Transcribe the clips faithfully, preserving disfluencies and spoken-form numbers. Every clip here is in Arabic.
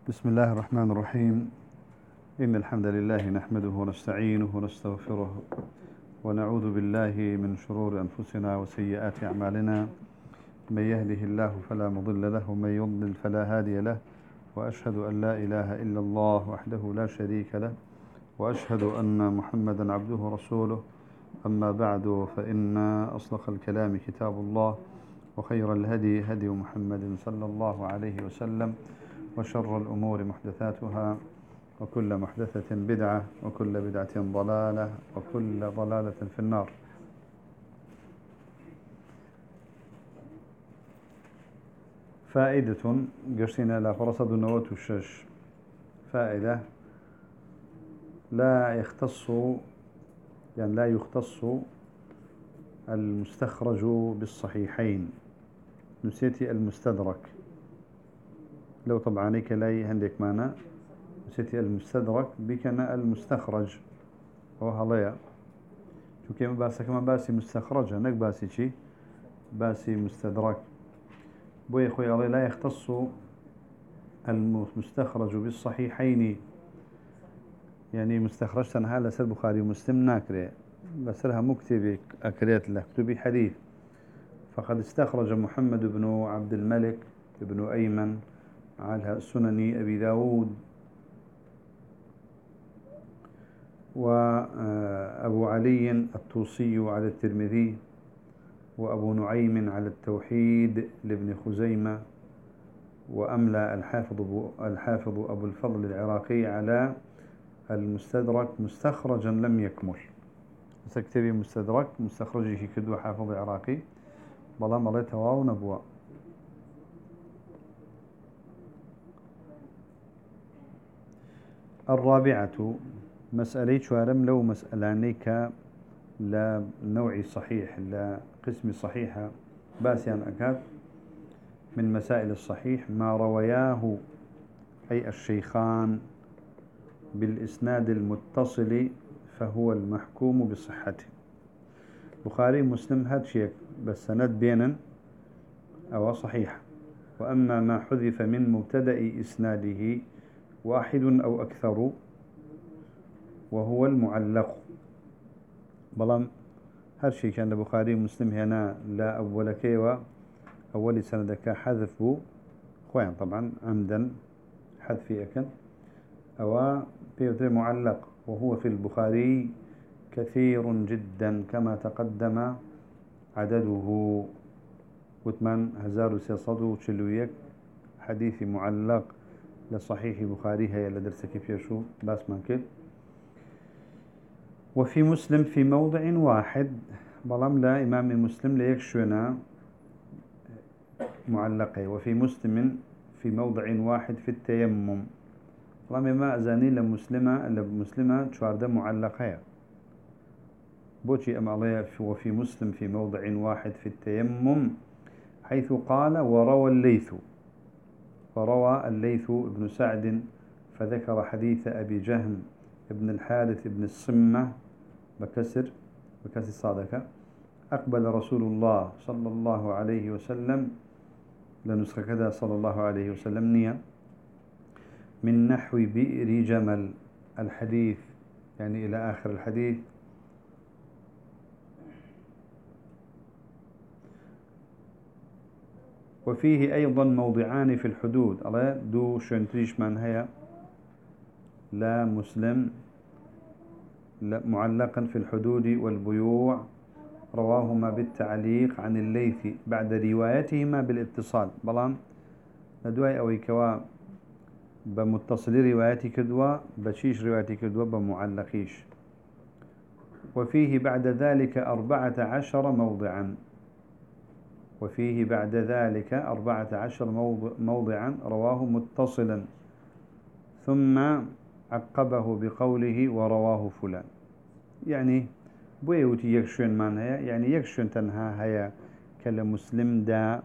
بسم الله الرحمن الرحيم. إن الحمد لله نحمده ونستعينه ونستغفره ونعوذ بالله من شرور أنفسنا وسيئات أعمالنا. من يهده الله فلا مضل له ومن يضلل فلا هادي له، وأشهد أن لا إله إلا الله وحده لا شريك له، وأشهد أن محمدا عبده ورسوله. أما بعد، فإن أصدق الكلام كتاب الله، وخير الهدي هدي محمد صلى الله عليه وسلم، وشر الأمور محدثاتها، وكل محدثة بدعة، وكل بدعة ضلالة، وكل ضلالة في النار. فائدة قرسنا لا فرصة نوت الشش. فائدة: لا يختص يعني لا يختص المستخرج بالصحيحين، نسيتي المستدرك. لو طبعا كلاي عندك معنا نسيتي المستدرك بكنا المستخرج وهليا شو كيما باسا كما باسي مستخرج هناك باسي شي باسي مستدرك. بوي خوي الله لا يختص المستخرج بالصحيحين، يعني مستخرج تنها لسر بخاري ومسلم ناكري لسرها مكتبي أكريت له كتبي حديث. فقد استخرج محمد بن عبد الملك بن أيمن على سنن أبي داود، وأبو علي الطوسي على الترمذي، وأبو نعيم على التوحيد لابن خزيمة، وأملى الحافظ أبو, الحافظ أبو الفضل العراقي على المستدرك مستخرجا لم يكمل. سكتبي مستدرك مستخرجه كدو حافظ عراقي بلا مليت واو نبوة. الرابعة مسألة شوارم لو مسألانيك لا نوعي صحيح لا قسم صحيحة باسيان أكاد من مسائل الصحيح ما روياه أي الشيخان بالإسناد المتصل فهو المحكوم بصحته. بخاري مسلم هاد شيء بس سند بينا أو صحيح. وأما ما حذف من مبتدأ إسناده واحد أو أكثر وهو المعلق. بلام هاد شيء كان البخاري مسلم هنا لا أول كيوا أول سندك حذف خوان طبعا عمدا حذف أكن أو بيوتر معلق، وهو في البخاري كثير جدا كما تقدم عدده وثمان هزار وسيصد وشلويك حديث معلق لصحيح بخاري هي لدرسك في شو باس منكل. وفي مسلم في موضع واحد بلام لا إمام مسلم ليكشونا معلقه. وفي مسلم في موضع واحد في التيمم رامي ما أزاني لمسلمة لمسلمة شوارده معلقة بوشي أم عليه. وفي مسلم في موضع واحد في التيمم حيث قال وروى الليث وروى الليث ابن سعد فذكر حديث أبي جهم ابن الحارث ابن الصمة بكسر بكسر صادك أقبل رسول الله صلى الله عليه وسلم لنسخة كذا صلى الله عليه وسلم نية من نحو بئر جمل الحديث يعني إلى آخر الحديث. وفيه أيضا موضعان في الحدود الله دو شنتريش من هي لا مسلم لا معلقا في الحدود والبيوع رواهما بالتعليق عن الليث بعد روايتهما بالاتصال. بلان ندواي أو كوا بمتصل روايتي كدوا بشيش روايتي كدوا بمعلقيش. وفيه بعد ذلك أربعة عشر موضعا وفيه بعد ذلك أربعة عشر موضعا رواه متصلا ثم عقبه بقوله ورواه فلان. يعني بويوتي يكشون من هي يعني يكشون تنها هي كالمسلم دا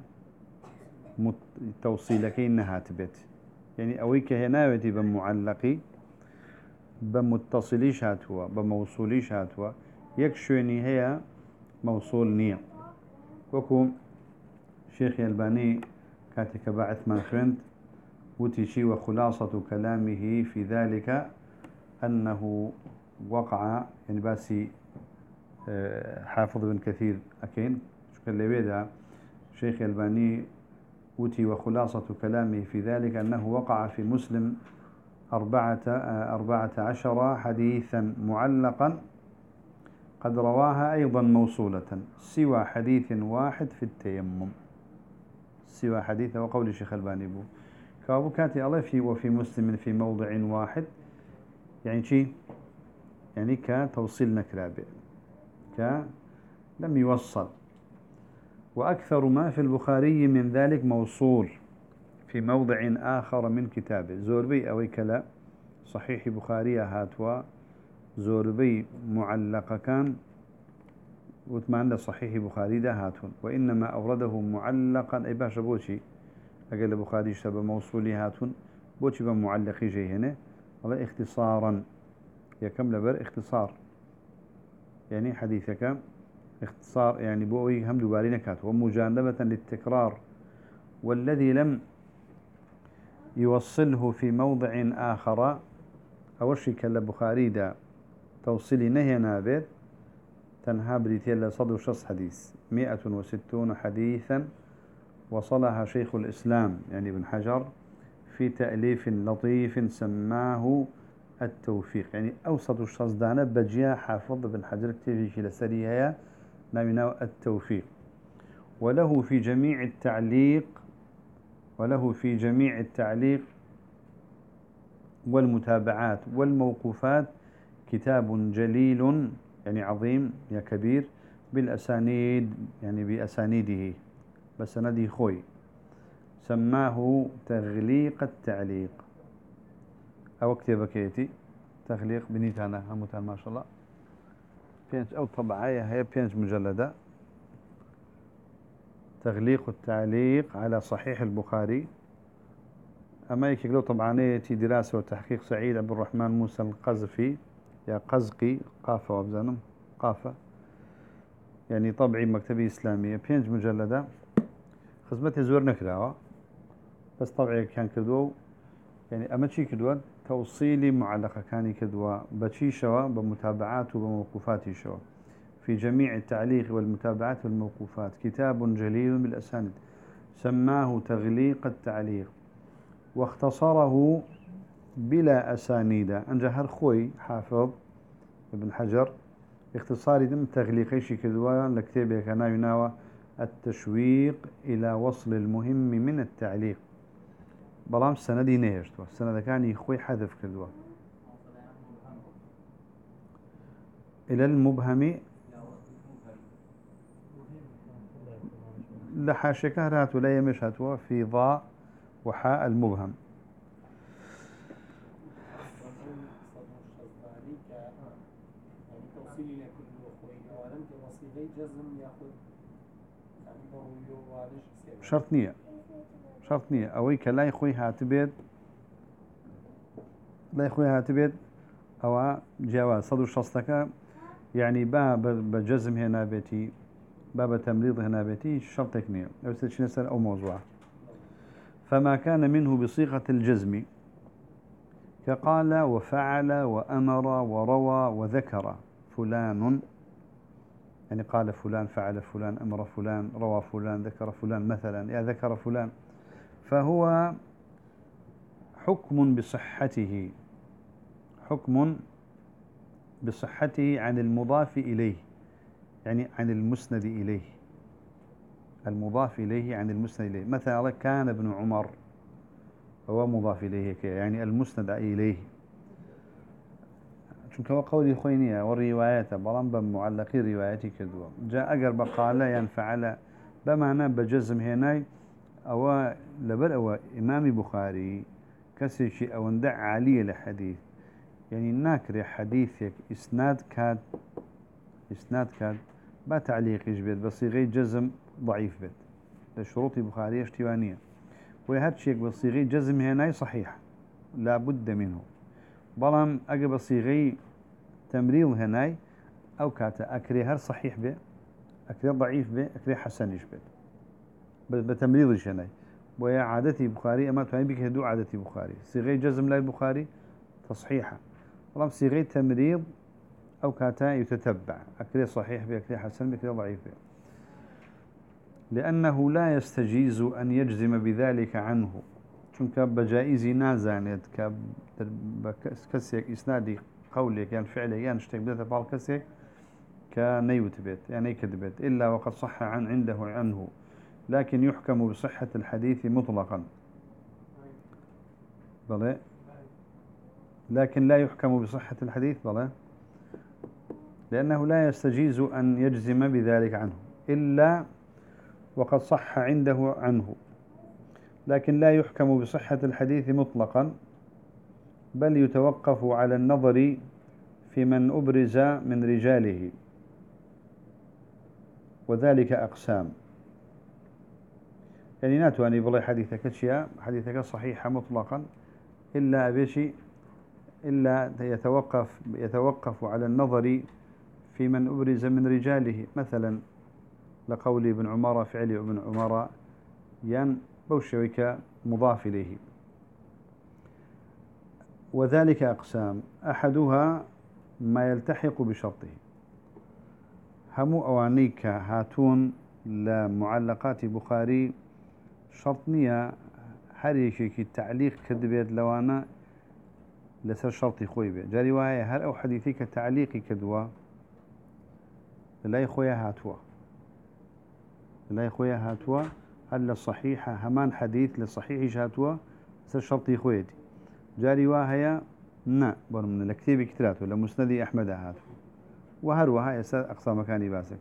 توصيلك إنها تبت يعني أويك هناوتي بمعلقي بمتصليش هاتوا بموصوليش هاتوا يكشوني هي موصول نية. وكو شيخ الباني كاتك بعث ما خرنت وتشي وخلاصة كلامه في ذلك أنه وقع يعني باسي حافظ بن كثير أكين شكرا لبيدا شيخ الباني وتي وخلاصة كلامه في ذلك أنه وقع في مسلم أربعة, أربعة عشر حديثا معلقا قد رواها أيضا موصولة سوى حديث واحد في التيمم سوى حديث وقول الشيخ الباني بو كابو كاتي الله في وفي مسلم في موضع واحد يعني شي يعني كتوصيل نكرابه ك لم يوصل وأكثر ما في البخاري من ذلك موصول في موضع آخر من كتابه زوربي أو كلا صحيح بخاري هاتوا زوربي معلق كان وثمان صحيح بخاري ده هاتون وإنما أورده معلقا أي باش بوشي أقل بخاري شتب موصولي هاتون بوشي بمعلقي جي هنا والله اختصارا يكم لبر اختصار يعني حديثك اختصار يعني بوي هم دوباري نكات ومجانبة للتكرار والذي لم يوصله في موضع آخر أول شيء كلا بخاري دا توصيلي نهي نابت تنها بريتيلا صدر شخص حديث مئة وستون حديثا وصلها شيخ الإسلام يعني ابن حجر في تأليف لطيف سماه التوفيق يعني أوسط الشخص دانا بجيا حافظ بن حجر كتير في لسريها نامناه التوفيق وله في جميع التعليق وله في جميع التعليق والمتابعات والموقوفات كتاب جليل يعني عظيم يا كبير بالأسانيد يعني بأسانيده بسندي خوي سماه تغليق التعليق أو اكتب كيتي تغليق بنيتانا همتان ما شاء الله بينج أو طبعاية هي بينج مجلدة تغليق التعليق على صحيح البخاري أما يكلو طبعا تي دراسة وتحقيق سعيد عبد الرحمن موسى القذفي يا قزقي قافة وابزانم قافة يعني طبعي مكتبي إسلامية بينج مجلدة خدمتي زور نكراوة بس طبعي كان كدو يعني أما شي كدوا توصيلي معلقة كان كدوا بشي شوا بمتابعات وبموقوفات شوا في جميع التعليق والمتابعات والموقوفات كتاب جليل بالأسانيد سماه تغليق التعليق واختصره بلا أسانيد أنجهر خوي حافظ ابن حجر اختصاري دم تغليقيش كدوا لكتابه كان يناوى التشويق إلى وصل المهم من التعليق بلام السنة دي نهجتوا السنة كان يخوي حذف كدوا إلى المبهم لحاشك هات ولا يمش هاتوا في ضاء وحاء المبهم شرط نية شرط نية أويك لا يخوي هاتبيت لا يخوي هاتبيت أو جواز صدر شخصك يعني باب بجزم هنا بيتي باب تمريض هنا بيتي شرطك نية أو ستشنسر أو موضوع فما كان منه بصيغة الجزم كقال وفعل وأمر وروى وذكر فلان يعني قال فلان فعل فلان أمر فلان روى فلان ذكر فلان مثلا يا ذكر فلان فهو حكم بصحته حكم بصحته عن المضاف إليه يعني عن المسند إليه المضاف إليه عن المسند إليه مثلا كان ابن عمر هو مضاف إليه يعني المسند إليه شنك هو قولي خوينية والروايات بلان بمعلقي رواياتي كذوا جاء أقرب قال ينفعل بمعنى بجزم هناي أو لبر أو إمام بخاري كسي شيء أو ندع علي لحديث يعني ناكر حديثك إسناد كاد إسناد كاد ما تعليق يجبت بصيغي جزم ضعيف بيت لشروط بخاري اشتوانية وهذا شيء بصيغي جزم هناي صحيح لا بد منه بلان أجب صيغي تمريض هناي أو كاتا أكري هر صحيح به أكري ضعيف به أكري حسن يشبه بتمريض هناي ويا عادتي بخاري أما تواني بك هدو عادتي بخاري صيغة جزم لا بخاري تصحيحة والله صيغة تمريض أو كاتا يتتبع أكله صحيح بأكله حسن بأكله ضعيف بي. لأنه لا يستجيز أن يجزم بذلك عنه چونك بجائزي نازانت كسيك إسنادي قولك يعني فعلك يعني اشتك بدأت بعض كسيك كنيوت بيت يعني كذبت إلا وقد صح عن عنده عنه لكن يحكم بصحة الحديث مطلقا بلى لكن لا يحكم بصحة الحديث بلى لأنه لا يستجيز أن يجزم بذلك عنه إلا وقد صح عنده عنه لكن لا يحكم بصحة الحديث مطلقا بل يتوقف على النظر في من أبرز من رجاله وذلك أقسام يعني ناتواني بالله حديثك شيء حديثك صحيحة مطلقا إلا أبيشي إلا يتوقف يتوقف على النظر في من أبرز من رجاله مثلا لقول ابن عمر فعل ابن عمر ين بوشويك مضاف إليه وذلك أقسام أحدها ما يلتحق بشرطه همو أوانيك هاتون لمعلقات بخاري شرطنية هريشيك التعليق كذبت لوانا لسر شرطي خوي بي جاري وهي هر أو حديثيك تعليقي كدوا لا يخويا هاتوا لا يخويا هاتوا هل للصحيحة همان حديث للصحيح هاتوا سر شرطي خويتي جاري وهي نا بر من الكتاب كتراته لمسندي أحمد هاتوا وهر وهي سر أقصى مكاني باسك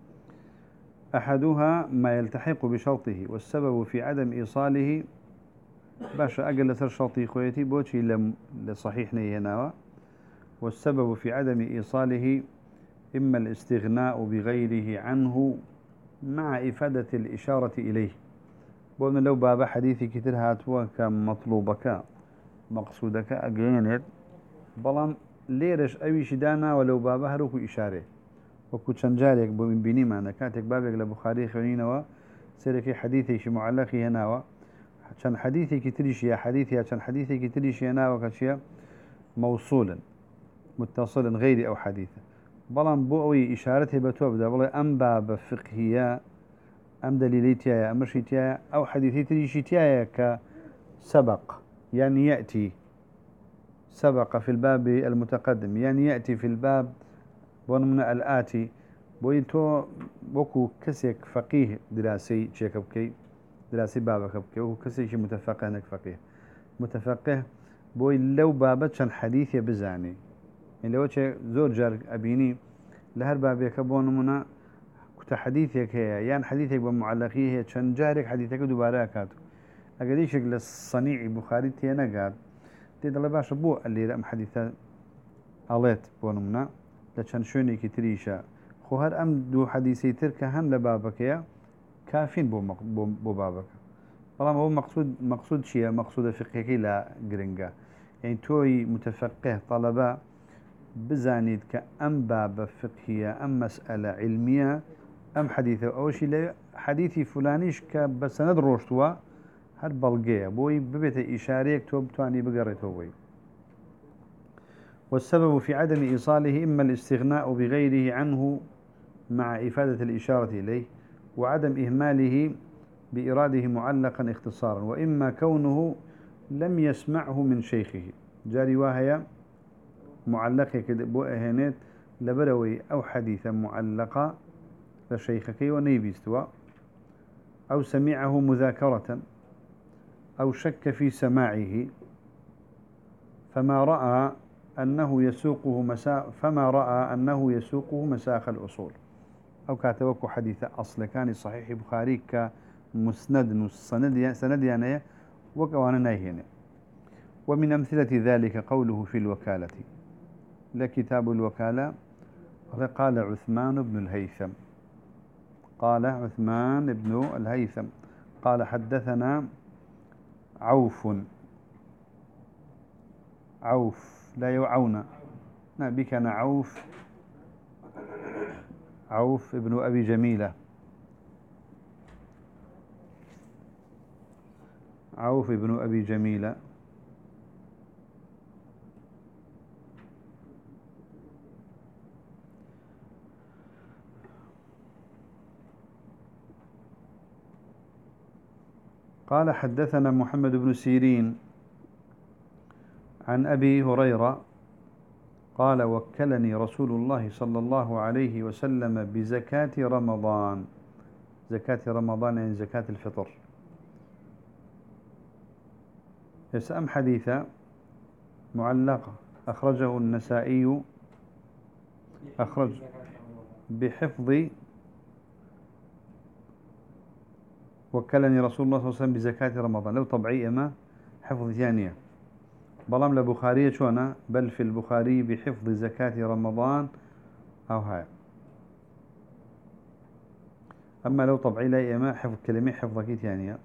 أحدها ما يلتحق بشرطه والسبب في عدم إيصاله باش أقل لسر شرطي خويتي بوشي لصحيح نيهناوا والسبب في عدم إيصاله إما الاستغناء بغيره عنه مع إفادة الإشارة إليه بقولنا لو باب حديثي كتير هاتوا كمطلوبك مقصودك أقينت بلان ليرش أوي شدانا ولو بابها روكو إشارة وكو چنجاريك بمن بيني معنا كاتك بابك لبخاري خونينوا سيركي حديثي شي معلقي هناوا عشان حديثي كتريش يا حديثي عشان حديثي كتريش هناوا كشيا موصولا متصلا غيري أو حديثا بلان بوئي إشارته بتوبدا بلا أم باب فقهية أم دليليتيا أم رشيتيا أو حديثي تريشيتيا كسبق يعني يأتي سبق في الباب المتقدم يعني يأتي في الباب ونمن الآتي بويتو وكو كسيك فقيه دراسي شيكبكي دراسي بابك بكي وكو كسيك متفقه انك فقيه متفقه بوي لو بابتشن حديثي بزاني يعني لو زور جار أبيني لهر بابك بونمنا كنت حديثك هي يعني حديثك بمعلقيه هي شن جارك حديثك دوباره كاتو اگر يشك للصنيع بخاري تينا قاد تيد الله باش بو اللي رأم حديثة أليت بونمنا لچن شوني كتريشا خو هر ام دو حديثي ترك هن لبابك يا كافين بو, مق... بو, بو بابك والله هو مقصود مقصود شيء مقصود فقهي لا جرينجا يعني توي متفقه طلبة بزانيد كأم باب فقهية أم مسألة علمية أم حديثة أو شيء حديثي فلانيش كبسند روشتوا هر بلغيه بوي ببيت إشاريك توب تواني بقريته بوي والسبب في عدم إيصاله إما الاستغناء بغيره عنه مع إفادة الإشارة إليه وعدم إهماله بإراده معلقا اختصارا وإما كونه لم يسمعه من شيخه جاري واهية معلقة بؤهنات لبروي أو حديثا معلقة لشيخك ونيبي استوى أو سمعه مذاكرة أو شك في سماعه فما رأى أنه يسوقه مسا فما رأى أنه يسوقه مساق الأصول أو كاتوكو حديث أصل كان صحيح بخاري كمسند سند سند يعني وكوانا ناهينا ومن أمثلة ذلك قوله في الوكالة لكتاب الوكالة قال عثمان بن الهيثم قال عثمان بن الهيثم قال حدثنا عوف عوف لا يوعون بك أنا عوف عوف ابن أبي جميلة عوف بن أبي جميلة. قال حدثنا محمد بن سيرين عن أبي هريرة قال وكلني رسول الله صلى الله عليه وسلم بزكاة رمضان. زكاة رمضان يعني زكاة الفطر. يسأم حديثة معلقة أخرجه النسائي أخرج بحفظ وكلني رسول الله صلى الله عليه وسلم بزكاة رمضان. لو طبعي أما حفظ ثانية بلام لبخاري شونا بل في البخاري بحفظ زكاة رمضان أو هاي. أما لو طبعي لا أما حفظ كلمة حفظك ثانية.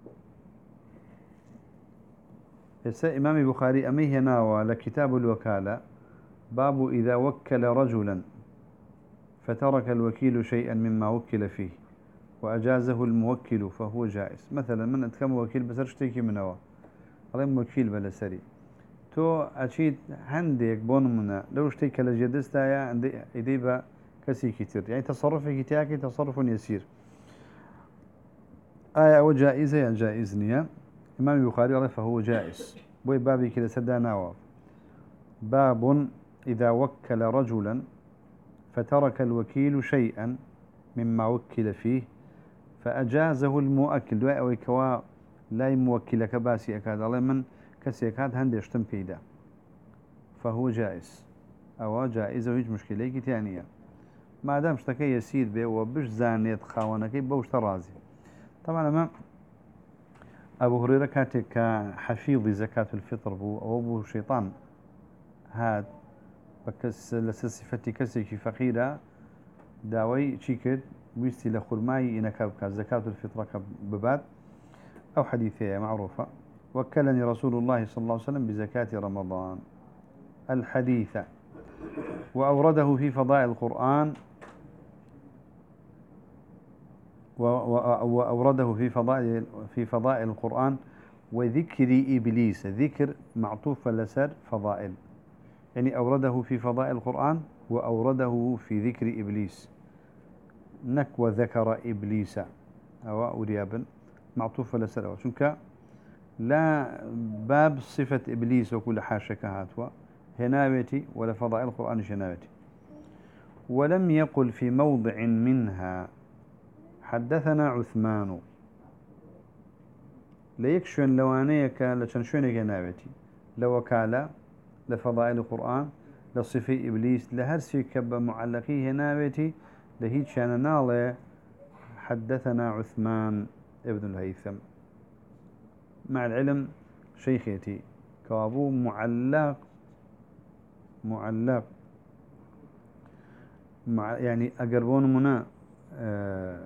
يسأل إمام البخاري أميه ناوى لكتاب الوكالة باب إذا وكل رجلا فترك الوكيل شيئا مما وكل فيه وأجازه الموكل فهو جائز. مثلا من أتكم وكيل بس اشتكي منه على موكيل بلا سري تو أشيد عندك بون منا لو اشتكي لجدستا يا عندي إذا كسي كتير يعني تصرف كتاكي تصرف يسير آية أو جائزة يعني جائز نية. إمام البخاري فهو جائز بوي بابي كده سدانا باب إذا وكل رجلا فترك الوكيل شيئا مما وكل فيه فأجازه المؤكل أو كوا لا يموكل كباسي أكاد الله من كسي أكاد هندي اشتم كيدا فهو جائز أو جائز ويج مشكلة ثانية ما دام اشتكي يسير به وبش زانيت خاونك بوش ترازي. طبعا ما أبو هريرة كاتك حفيظ زكاة الفطر بو أو أبو شيطان هاد بكس لسصفتي كسي فقيرة داوي شيكت ويستي لخرماي إنك زكاة الفطر بباد أو حديثية معروفة. وكلني رسول الله صلى الله عليه وسلم بزكاة رمضان الحديثة وأورده في فضائل القرآن وأورده في فضائل في فضائل القرآن وذكر إبليس. ذكر معطوف لسر فضائل يعني أورده في فضائل القرآن وأورده في ذكر إبليس نك وذكر إبليس أو أريابا معطوف لسر شنك لا باب صفة إبليس وكل حاشك هاتوا هناوتي ولا فضائل القرآن هناوتي. ولم يقل في موضع منها حدثنا عثمان ليكشن لوانيك لتنشونك هناوتي لوكالة لفضائل القرآن لصفة إبليس لهرسي كب معلقيه هناوتي لهيت شان نالي حدثنا عثمان ابن الهيثم مع العلم شيخيتي كوابو معلق معلق مع يعني أقربون منا أه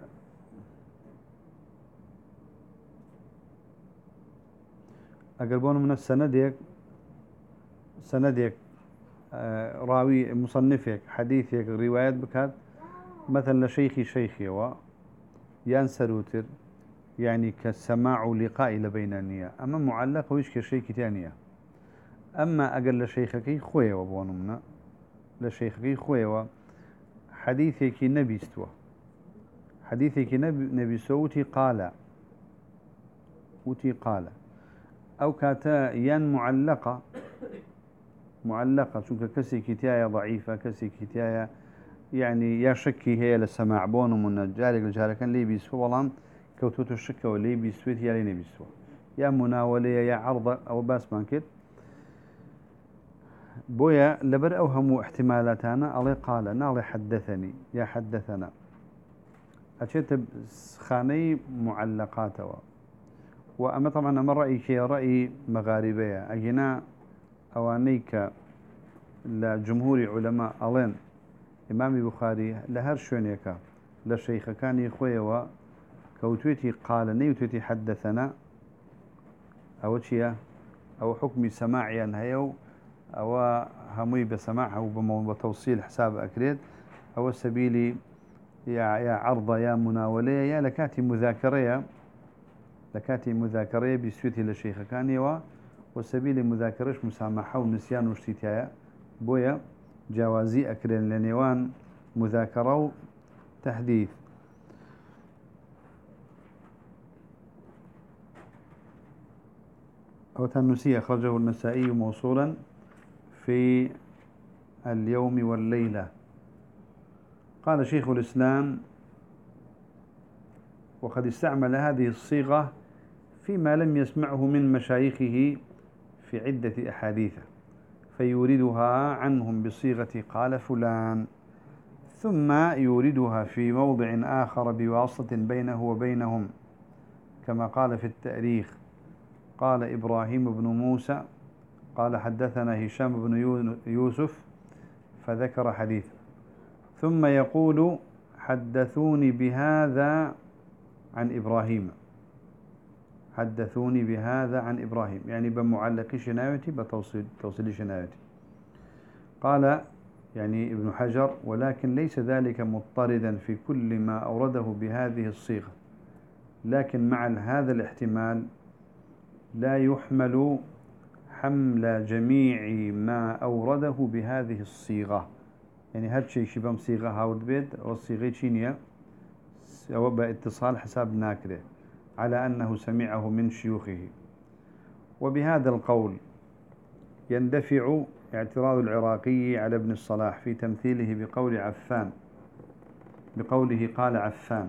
أقربون منا سندك سندك أه راوي مصنفك حديثك روايات بكات مثلا لشيخي شيخي و ينسروتر يعني كسماع لقاء لبينانية. أما معلق ويش كشيء تانية. أما أقل لشيخك خوي وبونمنا لشيخك خوي و حديثك نبي استوى حديثك نبي نبي سوتي قال وتي قال أو كاتا ين معلقة معلقة شو كسي كتاية ضعيفة كسي كتاية يعني يا شكي هي للسماع بون من جارك لجارك لي بيسوى والله كوتوت الشكة ولي بيسويت يا لي بيسوى يا مناولة يا عرض أو باس مانكت بويا لبر أوهم احتمالاتنا الله قال نالي حدثني يا حدثنا أشيت خاني معلقاته وأما طبعا أما رأيي كي رأي مغاربية أجنا أوانيك لجمهور علماء ألين إمام بخاري لهر شونيكا لشيخ كان يخوي كوتويتي قال نيوتويتي حدثنا أو شيء أو حكم سماعي هيو أو همي بسماعه وبتوصيل حساب أكريد أو سبيلي يا يا عرضة يا مناولة يا لكاتي مذاكرة لكاتي مذاكرة بسويتي للشيخ كانيوا وسبيل مذاكرش مسامحة ونسيان وشتيتايا بويا جوازي أكرن لنيوان مذاكرة وتحديث. أو تنسي أخرجه النسائي موصولا في اليوم والليلة. قال شيخ الإسلام: وقد استعمل هذه الصيغة فيما لم يسمعه من مشايخه في عدة أحاديث فيوردها عنهم بصيغة قال فلان، ثم يوردها في موضع آخر بواسطة بينه وبينهم، كما قال في التاريخ: قال إبراهيم بن موسى قال حدثنا هشام بن يوسف، فذكر حديث، ثم يقول: حدثوني بهذا عن إبراهيم، حدثوني بهذا عن إبراهيم، يعني بمعلق شناوتي بتوصيل توصيل شناوتي. قال يعني ابن حجر: ولكن ليس ذلك مضطردا في كل ما أورده بهذه الصيغة، لكن مع هذا الاحتمال لا يحمل حمل جميع ما أورده بهذه الصيغة. يعني هذا شيء شبه صيغة هاورد بيت والصيغة شينية سواء باتصال حساب ناكره على أنه سمعه من شيوخه. وبهذا القول يندفع اعتراض العراقي على ابن الصلاح في تمثيله بقول عفان بقوله قال عفان،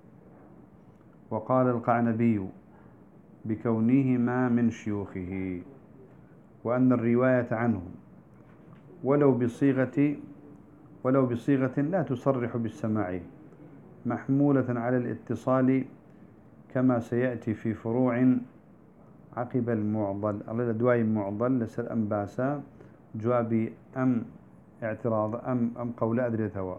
وقال القعنبي بكونهما من شيوخه، وأن الرواية عنهم ولو بصيغة ولو بصيغة لا تصرح بالسماع محمولة على الاتصال، كما سيأتي في فروع عقب المعضل. الله دواي معضل لسر أم باسا جوابي أم اعتراض أم أم قول أدريتها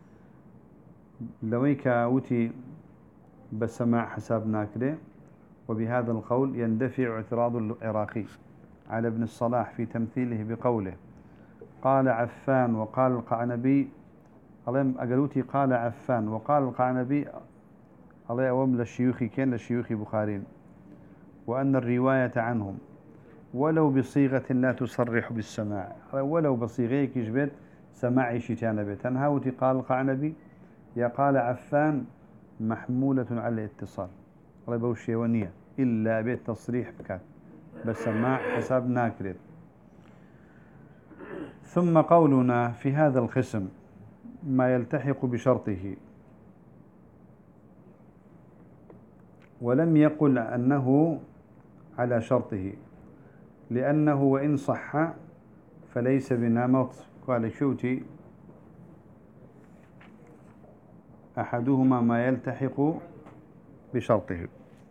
لويك وتي بسماع حساب ناكره. وبهذا القول يندفع اعتراض العراقي على ابن الصلاح في تمثيله بقوله قال عفان وقال القعنبي. الله أقلوتي قال عفان وقال القعنبي، الله أوم للشيوخي كان للشيوخي بخارين، وأن الرواية عنهم ولو بصيغة لا تصرح بالسماع، ولو بصيغة كجبت سماعي شتان بيت هاوتي قال القعنبي يا قال عفان محمولة على الاتصال، الله بوشي ونية إلا بيت تصريح بكات بسماع حساب ناكرد. ثم قولنا في هذا القسم ما يلتحق بشرطه، ولم يقل أنه على شرطه، لأنه وإن صح فليس بنمط. قال شوتي أحدهما ما يلتحق بشرطه.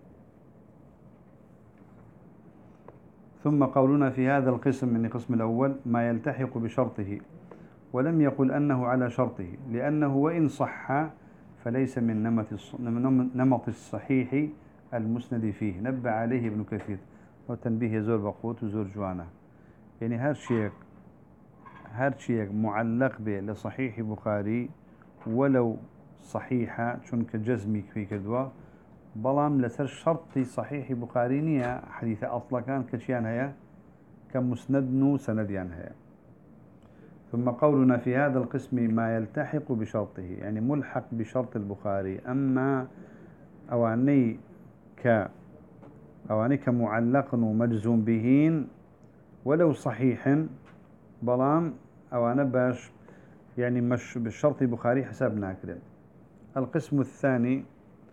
ثم قولنا في هذا القسم من القسم الأول ما يلتحق بشرطه، ولم يقل أنه على شرطه، لأنه وإن صح فليس من نمط الصحيح المسند فيه. نبه عليه ابن كثير وتنبيه زور بقوت وزور جوانا. يعني هر شيء هر شيء معلق به لصحيح بخاري ولو صحيحة شنك جزمي في كدوا بلام لسر شرطي صحيح بخاري نية حديث أصلا كان كشيان هيا كمسند نو سنديان هيا. ثم قولنا في هذا القسم ما يلتحق بشرطه، يعني ملحق بشرط البخاري. أما أواني ك أواني كمعلق ومجزوم بهين ولو صحيح بلام أوانا باش يعني مش بالشرط البخاري حسابنا كده. القسم الثاني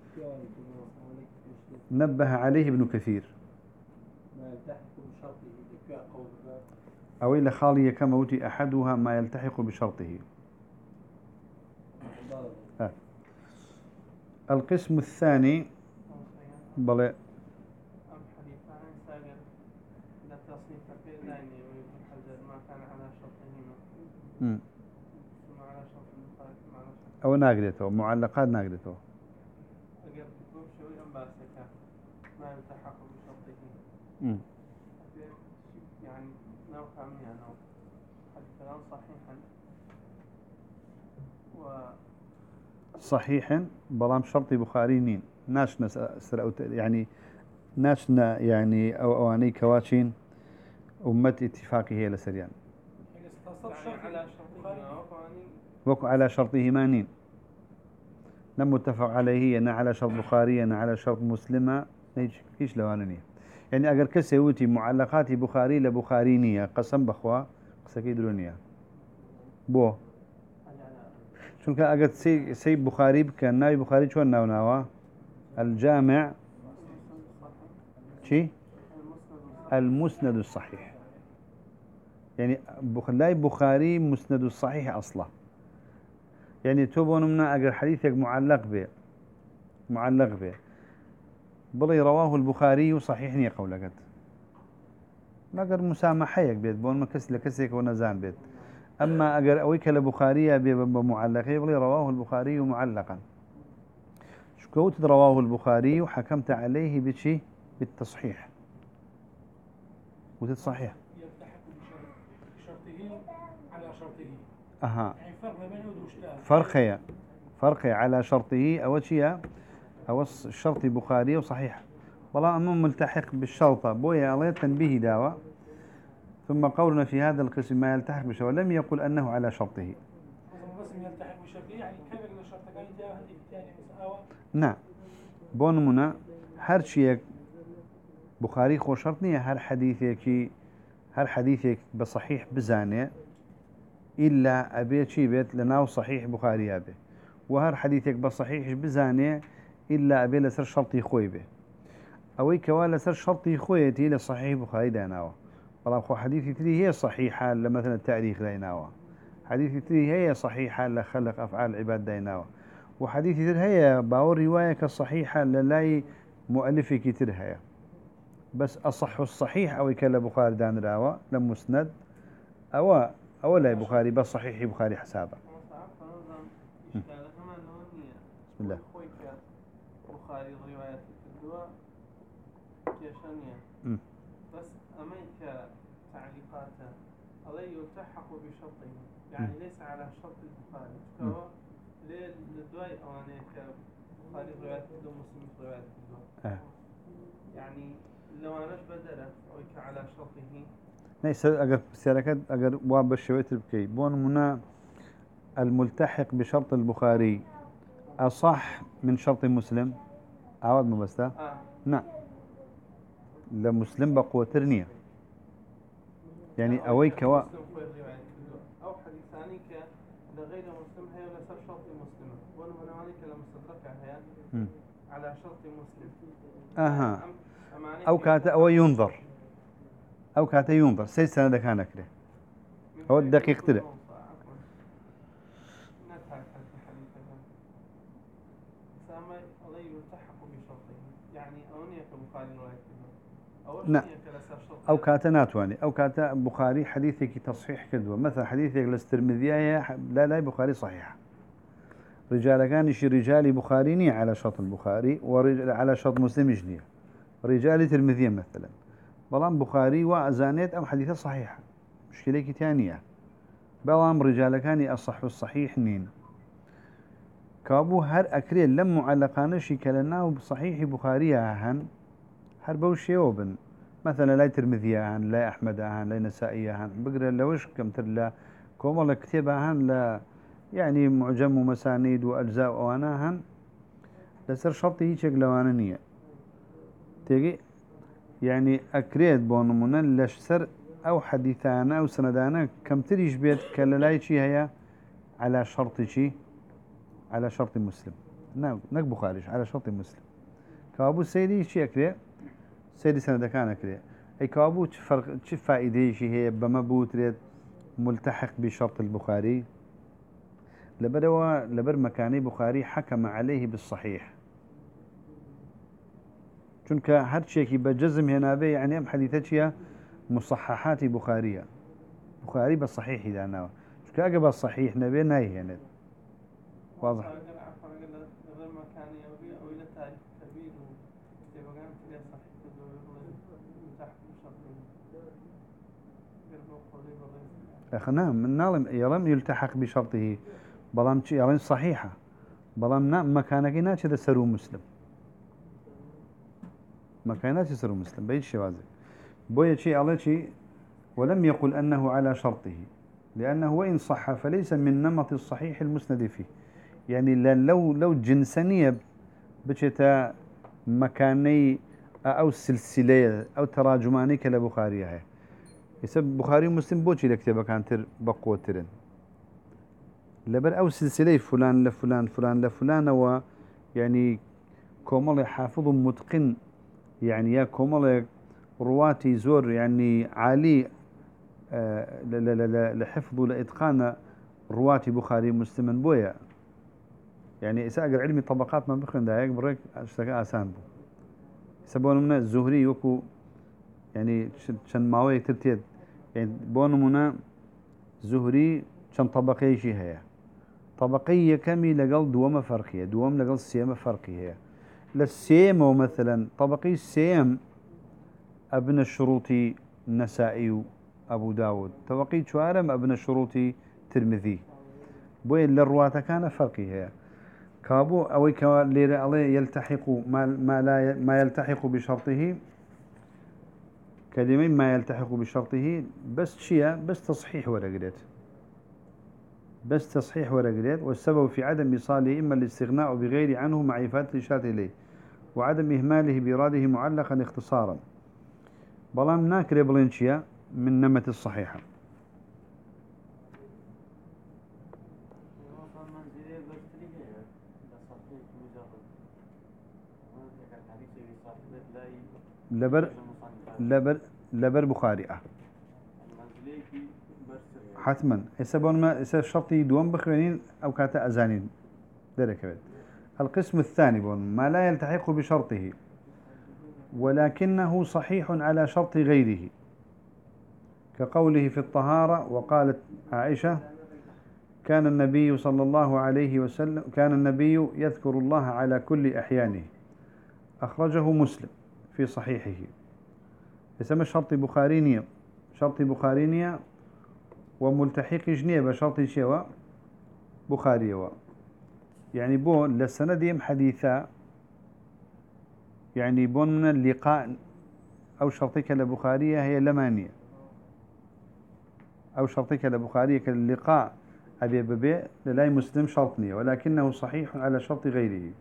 نبه عليه ابن كثير ما يلتحق بشرطه أو إلا خالية كموت أحدها ما يلتحق بشرطه. آه. القسم الثاني بل أو ناقدته معلقات ناقدته ما يلتحق بشرطه يعني نوع يعني حديثا صحيحا و صحيحا بلام شرطي بخاري نين ناش نس يعني ناشنا يعني أو أواني كواتشين أمة اتفاقي هي لسريان على شرطه وقع على شرطه مانين نم متفق عليه أنا على شرط بخاري أنا على شرط مسلمة إيش إيش لوانني يعني أجر كسيوتي معلقات بخاري لبخارينية قسم بخوا قسكي درونية بو شو كان أجر سي سي بخاري كان ناوي بخاري شو ناو ناوا الجامع شي المسند الصحيح يعني بخلاي بخاري مسند الصحيح أصلا يعني توبون منا أجر حديثك معلق به معلق به بلي رواه البخاري صحيحني قولك ما أجر مسامحيك بيت بون ما كس لكسيك ونزان بيت أما أجر أويك البخاري بمعلقه بلي رواه البخاري معلقا شكوت رواه البخاري وحكمت عليه بشي بالتصحيح وتتصحيح شرطه على شرطه أها يعني فرق بينه وبين فرقية فرقية على شرطه أول شيء أو الشرط بخاري وصحيح والله أمام ملتحق بالشرطة بويا الله تنبيه داوى ثم قولنا في هذا القسم ما يلتحق بشرطه ولم يقل أنه على شرطه قسم يلتحق بشرطه يعني كبر لشرطه كان جاء هذه الثاني مساوى نعم بون منا هر شيء بخاري خو شرطني هر حديثك هر حديثك بصحيح بزانه إلا أبي شي بيت لناو صحيح بخاري أبي وهر حديثك بصحيح بزانه إلا أبي لسر شرطي خوي به أوي كوال لسر شرطي خويتي لصحيح بخاري داناوه والله خو حديثي تري هي صحيحة لمثلا التاريخ دايناوه حديثي تري هي صحيحة لخلق أفعال العباد دايناوه وحديثي تري هي باور رواية كصحيحة للاي مؤلفك تري هي بس أصح الصحيح أوي كلا بخاري دان راوه لم مسند أو أو لا بخاري بس صحيح بخاري حسابه بسم الله بخاري روايات الدواء كيشانية بس أميك تعليقاته الله يلتحق بشرطه يعني ليس على شرط البخاري فهو للدواء أو أنك بخاري روايات الدواء مسلم روايات الدواء يعني لو أنا بدله أو على شرطه ليس أجر سيركت أجر واب الشويت البكي بون منا الملتحق بشرط البخاري أصح من شرط مسلم عوض مبستا آه. نعم لمسلم بقوة ترنية يعني أوي كوا أو حديثاني لغير مسلم هي ولا شرط مسلم ولا منعاني كلمستدرك هي على شرط مسلم أها أو كات أو ينظر أو كات ينظر سي سنة كان كده هو الدقيق ترى نعم أو كات ناتواني أو كات بخاري حديثك تصحيح كذبه مثلا حديثك للترمذية لا لا بخاري صحيح رجال كان يشي رجال بخاريني على شرط البخاري وعلى شرط مسلم يجنيه رجال ترمذية مثلا بلام بخاري وأزانيت أم حديثة صحيحة مشكلة ثانية بلام رجال كان أصح الصحيح نين كابو هر أكريل لم معلقانشي كلناه بصحيح بخاري هن هر بوشي وبن مثلا لا ترمذية هن لا أحمد هن لا نسائية هن بقرأ لوش كم ترلا كوم الله كتبها هن لا يعني معجم ومسانيد وأجزاء وأنا هن لسر شرطي هيك لوانانية تيجي يعني أكريد بونمونا لشسر أو حديثانا أو سندانا كم تريش بيت كلالاي شي هي على شرط شي على شرط مسلم نعم نك بخارج على شرط مسلم كابو سيدي شي أكري سيدي سندا كان أكري أي كابو فرق شوف فائدة شي هي بمبوتريد ملتحق بشرط البخاري لبروا لبر مكاني بخاري حكم عليه بالصحيح چونك هر شيء بجزم هنا به يعني ام حديثتها مصححات بخارية بخاري بالصحيح إذا نوى چونك أقب الصحيح نبي ناي هنا واضح نعم من نعلم يلم يلتحق بشرطه بلام يلم صحيحة بلام نعم مكانك ناتش ذا سرو مسلم ما كانت يسر مسلم بيت شوازي بويا شيء على شيء ولم يقل أنه على شرطه لأنه وإن صح فليس من نمط الصحيح المسند فيه يعني لو لو جنسانية بشتا مكاني أو سلسلة أو تراجماني كلا بخاري هاي يسب بخاري ومسلم بوشي لكتابة كان تر بقوة ترن لبر أو سلسلة فلان لفلان فلان لفلان و يعني كومل حافظ متقن يعني يا كومل رواتي زور يعني عالي آه لحفظ لإتقان رواتي بخاري مسلم بويا يعني إساء علمي طبقات ما بخن دايق بريك اشتكى آسان بو يسبون من الزهري وكو يعني شن ماوي ترتيد يعني بون منا زهري شن طبقي شي هي طبقية كمي لقل دوما فرقية دوام لقل سيامة فرقية للسيامة مثلا طبقي السيام ابن الشروطي النسائي أبو داود طبقي شوارم ابن الشروطي ترمذي بوين للرواة كان فرقي هي كابو أو كليرة عليه يلتحق ما ما لا ما يلتحق بشرطه كلمة ما يلتحق بشرطه بس شيء بس تصحيح ورقلت بس تصحيح ورقلت والسبب في عدم إيصاله إما الاستغناء بغير عنه مع إفادة الإشارة إليه وعدم إهماله بإراده معلقا اختصارا بلام ناكر بلنشيا من نمة الصحيحة لبر لبر لبر بخاري أه حتما يسبون ما يسب شرطي دوم بخوانين أو كاتا أزانين ذلك القسم الثاني بون ما لا يلتحق بشرطه ولكنه صحيح على شرط غيره كقوله في الطهارة وقالت عائشة كان النبي صلى الله عليه وسلم كان النبي يذكر الله على كل أحيانه أخرجه مسلم في صحيحه يسمى شرط بخارينية شرط بخارينية وملتحق جنيه بشرط شوا بخاري يعني بون للسنديم حديثا يعني بون من اللقاء أو شرطك لبخارية هي لمانية أو شرطك لبخارية كاللقاء أبي ببي للاي مسلم شرطني ولكنه صحيح على شرط غيره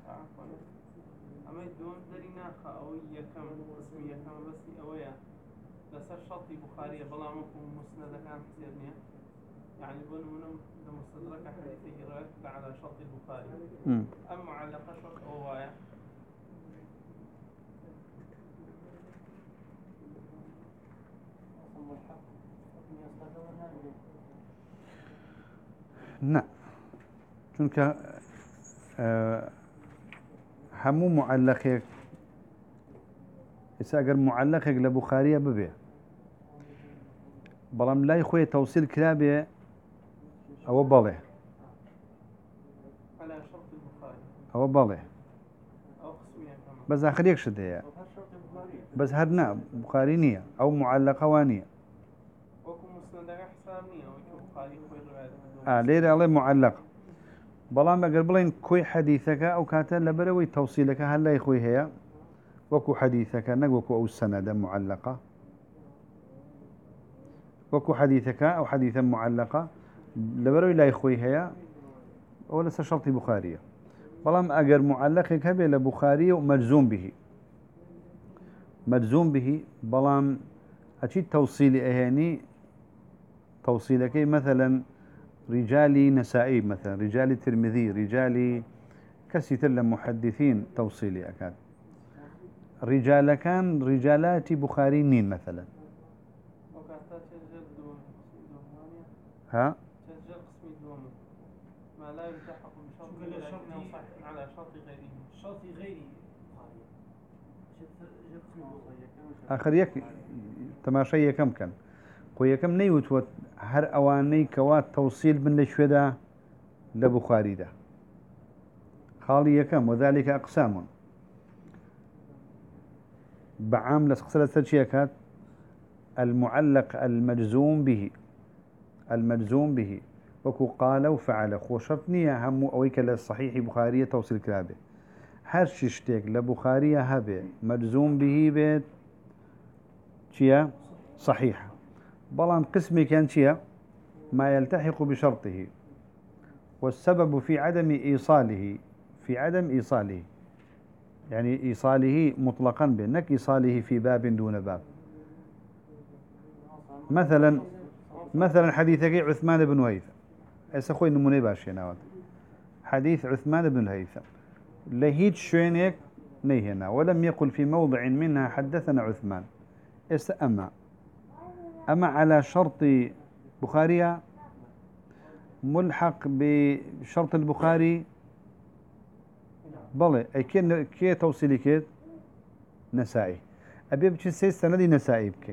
شرطي بخاري بلا مكم مسند كان حسيبني يعني بن من مستدرك حديثه رواية على شرط البخاري أما على شرط رواية نعم چونك أه همو معلقك إذا أجر معلقك لبخاري ببيع بلام لا يخوي توصيل كلابه أو بالله على شرط البخاري أو بالله أو قسمية كمان بس آخر يكشد هي بس هرنا بخاري نية أو معلقة وانية وكم مسند حسابني أو بخاري خوي الرواية آه ليرة عليه معلق بلام أجر بلين كوي حديثك أو كاتل لبروي توصيلك هل لا يخوي هي وكو حديثك نقوكو أو السند معلقة وكو حديثك أو حديثا معلقة لبروي لا يخوي هي ولا شرط بخارية بلام أجر معلقك هبه لبخاري ومجزوم به مجزوم به بلام أكيد توصيلي أهاني توصيلك مثلا رجالي نسائي مثلا رجالي ترمذي رجالي كسيتر محدثين توصيلي أكاد رجال كان رجالات بخاري نين مثلا ها تسجيل قسمي دومي ما لا يلتحق بشرط لكنه صحيح على شرط غيره شرط غيره آخر يك تماشي كم كان قوي كم نيوت هر أواني كوات توصيل من الشهداء لبخاري ده خالي كم وذلك أقسام بعام لسقسلة تشيكات المعلق المجزوم به المجزوم به وكو قال وفعل خو شرطني هم أويك للصحيح بخاري توصيل كلابه هر شتێک لە بوخاریە هەبێ مەجزوم بهی بێت چییە؟ صحيحة. بەڵام قسمێکیان چییە؟ ما يلتحق بشرطه والسبب في عدم إيصاله في عدم إيصاله يعني إيصاله مطلقا بأنك إيصاله في باب دون باب. مثلا مثلا حديثك عثمان بن هيثم أسخوي نموني باشي ناوت حديث عثمان بن هيثم لهيج شوينك نيهنا ولم يقل في موضع منها حدثنا عثمان اس أما أما على شرط بخارية ملحق بشرط البخاري بلى أي كي كي توصيلي كيد نسائي أبي بتشي سي سندي نسائي بكي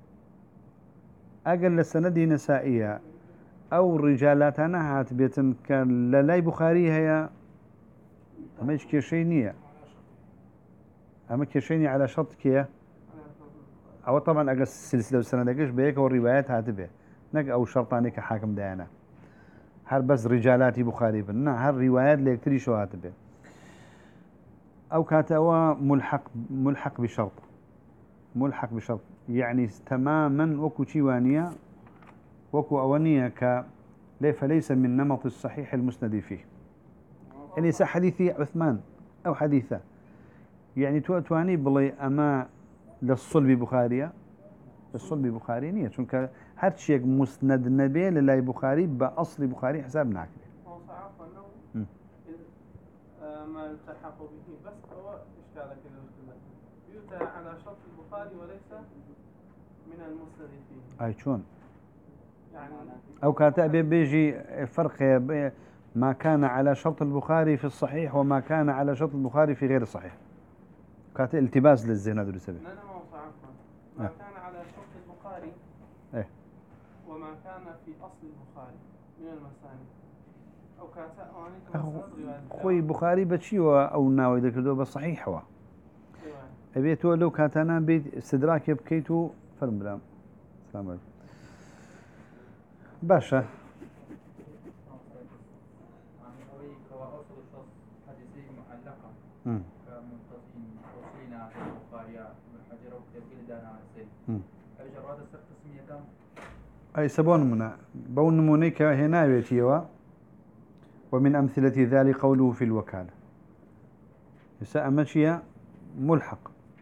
أقل سندي نسائية أو رجالاتنا هات بيتن كان لا بخاري هي أما إيش كيشينية أما كيشيني على شرط كيه أو طبعا أقل السلسلة والسندقش بيك والروايات هات به نك أو شرطاني كحاكم ديانا هر بس رجالاتي بخاري بنا هر روايات ليكتري شو هات به أو كاتوا ملحق ملحق بشرط ملحق بشرط يعني تماما وكو تشيوانية وكو أوانية ك فليس من نمط الصحيح المسند فيه يعني حديثي عثمان أو حديثة يعني تواني بلي أما للصلب بخارية الصلب بخاري نية شونك هر شيء مسند نبي للاي بخاري بأصل بخاري حساب ناكله. هو صعب أنه ما التحق به بس هو إشكالك الوجود يؤتى على شرط البخاري وليس من المسند فيه. أي شون؟ يعني أو كاتب بيجي فرق ما كان على شرط البخاري في الصحيح وما كان على شرط البخاري في غير الصحيح. كاتب التباس للذهن هذا السبب. لا لا ما هو صعب ما كان على شرط البخاري إيه وما كان في أصل البخاري من المسانيد أو كاتب خوي بخاري بتشيوا أو ناوي ذاك دو بصحيح هو. أبيتوا لو كاتنا بيت استدراك يبكيتو فرم بلام. السلام عليكم. باشا. امم أي سبون منا بون نمونيك هنا بيتيوا ومن أمثلة ذلك قوله في الوكالة يسأل مشي ملحق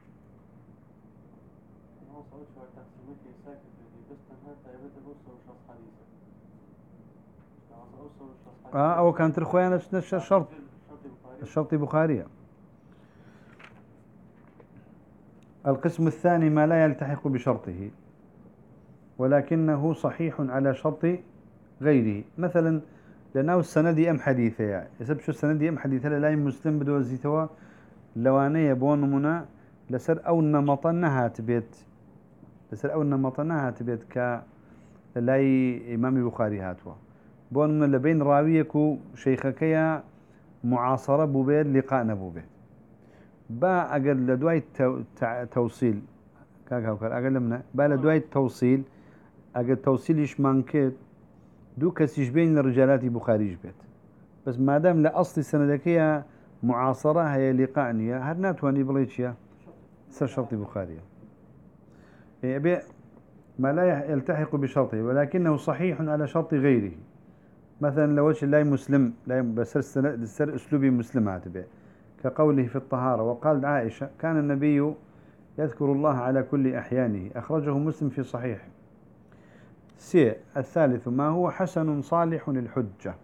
آه أو كانت الخوانة نفس الشرط الشرط بخارية. القسم الثاني ما لا يلتحق بشرطه ولكنه صحيح على شرط غيره. مثلا لأنه السندي أم حديثة يعني يسب شو السندي أم حديثة لا مسلم بدو زيتوا لوانية يبون منا لسر أو نمطنها تبيت لسر أو نمطنها تبيت ك لاي إمام بخاري هاتوا بون من لبين راويكو شيخكيا معاصرة بوبيت لقاء نبوبيت با أقل لدواي توصيل كاكاو كار أقل منا با لدواي توصيل أقل توصيلش مانكت دو كسيش بين الرجالات بخاري جبت بس ما دام لأصل سندكية معاصرة هي لقاء هر ناتواني بليتشيا سر شرط بخاري يعني ما لا يلتحق بشرطه ولكنه صحيح على شرط غيره. مثلا لو وجه لا مسلم لا بس سر أسلوبي مسلمات به كقوله في الطهارة وقال عائشة كان النبي يذكر الله على كل أحيانه أخرجه مسلم في صحيح. سي الثالث ما هو حسن صالح للحجة